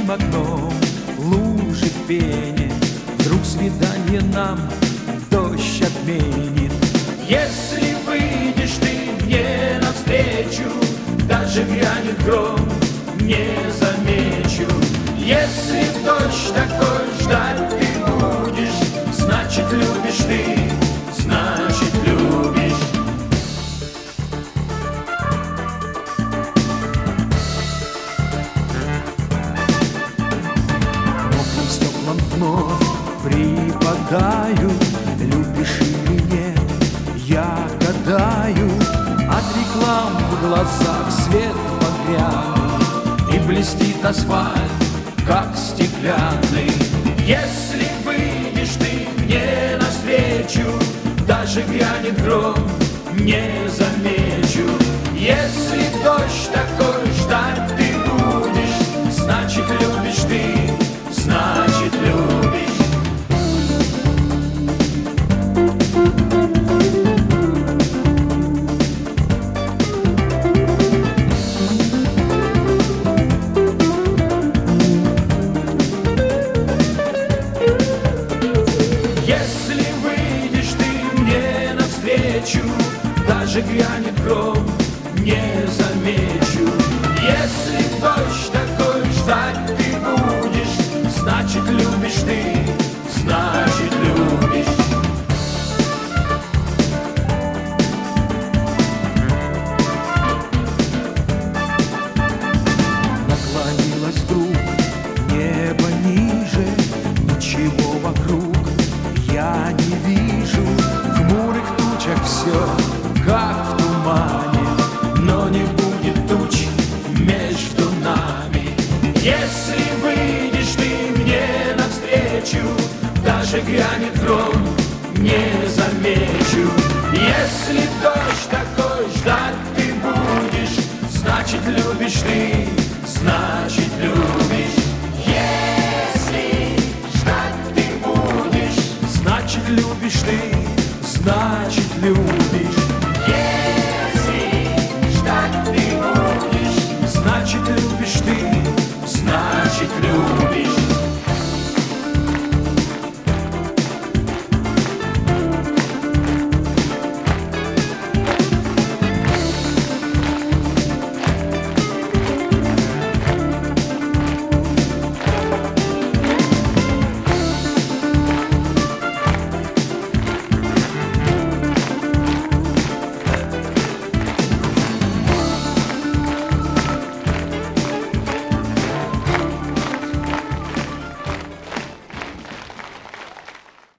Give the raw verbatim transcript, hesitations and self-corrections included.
открытым окном лужи в пене. Вдруг свидание нам дождь отменит. Если выйдешь ты мне навстречу, даже грянет гром, не замечу. Если в дождь такой ждать ты будешь, значит любишь ты, значит любишь. Мокрым стеклом вновь припадаю, любишь или нет, я гадаю. От реклам в глазах свет багряный, и блестит асфальт, как стеклянный. Если выйдешь ты мне навстречу, даже грянет гром, не замечу. Если дождь такой ждать ты будешь, значит любишь ты, значит любишь. Даже грянет гром, не замечу. Если дождь такой ждать ты будешь, значит любишь ты, значит любишь. Наклонилась вдруг небо ниже, ничего вокруг я не вижу. В хмурых тучах все как в тумане, но не будет туч между нами. Если выйдешь ты мне навстречу, даже грянет гром, не замечу. Если дождь такой ждать ты будешь, значит любишь ты, значит любишь. Если ждать ты будешь, значит любишь ты, значит любишь.